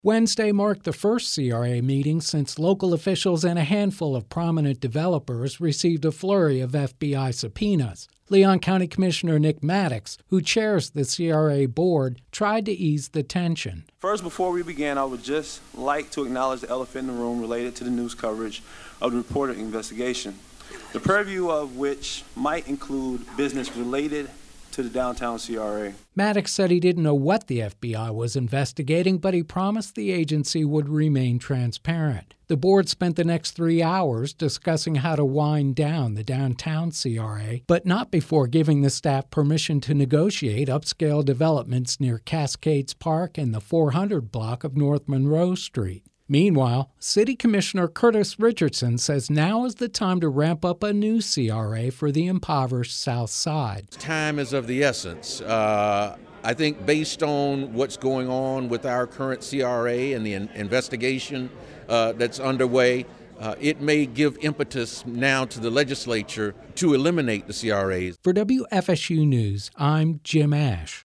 Wednesday marked the first CRA meeting since local officials and a handful of prominent developers received a flurry of FBI subpoenas. Leon County Commissioner Nick Maddox, who chairs the CRA board, tried to ease the tension. First, before we begin, I would just like to acknowledge the elephant in the room related to the news coverage of the reported investigation, the purview of which might include business related to the downtown CRA. Maddox said he didn't know what the FBI was investigating, but he promised the agency would remain transparent. The board spent the next 3 hours discussing how to wind down the downtown CRA, but not before giving the staff permission to negotiate upscale developments near Cascades Park and the 400 block of North Monroe Street. Meanwhile, City Commissioner Curtis Richardson says now is the time to ramp up a new CRA for the impoverished South Side. Time is of the essence. I think based on what's going on with our current CRA and the investigation that's underway, it may give impetus now to the legislature to eliminate the CRAs. For WFSU News, I'm Jim Ash.